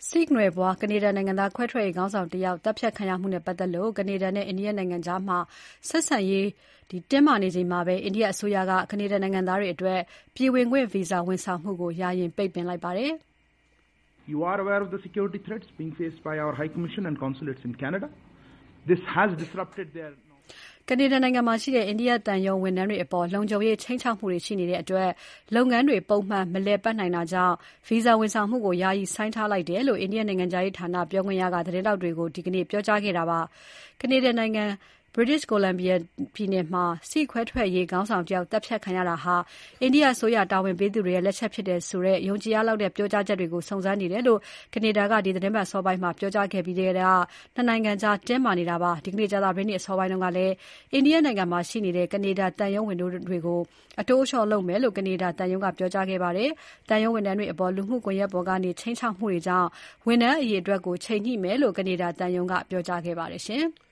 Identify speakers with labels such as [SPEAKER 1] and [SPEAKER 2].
[SPEAKER 1] Sikh နွယ်ဖွားကနေဒါနိုင်ငံသားခွဲထွက်ရေးခေါင်းဆောင်တယောက်သတ်ဖြတ်ခံရမှုနဲ့ပတ်သက်လို့ကနေဒါနဲ့အိန္ဒိယနိုင်ငံကြားဆက်ဆံရေးတင်းမာနေချိန်မှာပဲအိန္ဒိယအစိုးရကကနေဒါနိုင်ငံသားတွေအတွက်ပြည်ဝင်ခွင့်ဗီဇာဝန်ဆောင်မှုကိုယာယီပိတ်ပင်လိုက်ပါတယ်
[SPEAKER 2] ။ You are aware of the security threats being faced by our High Commission and consulates in Canada. This has disrupted their
[SPEAKER 1] ကနေဒါနိုင်ငံမှာရှိတဲ့အိန္ဒိယသံရုံးဝန်ထမ်းတွေအပေါ်လုံခြုံရေးခြိမ်းခြောက်မှုတွေရှိနေတဲ့အတွက်လုပ်ငန်းတွေပုံမှန်မလည်ပတ်နိုင်တာကြောင့်ဗီဇာဝန်ဆောင်မှုကိုယာယီဆိုင်းထားလိုက်တယ်လို့အိန္ဒိယနိုင်ငံခြားရေးဌာနပြောခွင့်ရကသတင်းထောက်တွေကိုဒီကနေ့ပြောကြားခဲ့တာပါ။ကနေဒါနိုင်ငံ British Columbia ပြည်နယ်မှာ Sikh ခွဲထွက်ရေးခေါင်းဆောင်တယောက်သတ်ဖြတ်ခံရတာဟာအိန္ဒိယအစိုးရတာဝန်ပေးသူတွေရဲ့လက်ချက်ဖြစ်တယ်ဆိုတဲ့ယုံကြည်ရလောက်တဲ့ပြောကြားချက်တွေကိုစုံစမ်းနေတယ်လို့ကနေဒါကဒီသတင်းပတ်အစောပိုင်းမှာပြောကြားခဲ့ပြီးတဲ့နောက်နှစ်နိုင်ငံကြားတင်းမာနေတာပါ။ဒီကနေ့ကြာသပတေးနေ့အစောပိုင်းတုန်းကလည်းအိန္ဒိယနိုင်ငံမှာရှိနေတဲ့ကနေဒါတန်ယုံဝန်တွေကိုအတိုးအလျှော့လုပ်မယ်လို့ကနေဒါတန်ယုံကပြောကြားခဲ့ပါတယ်။တန်ယုံဝန်ထမ်းတွေအပေါ်လူမှုကွန်ရက်ပေါ်ကနေချိန်ချောက်မှုတွေကြောင့်ဝန်ထမ်းအရေအတွက်ကိုချိန်ညှိမယ်လို့ကနေဒါတန်ယုံကပြောကြားခဲ့ပါတယ်ရှင်။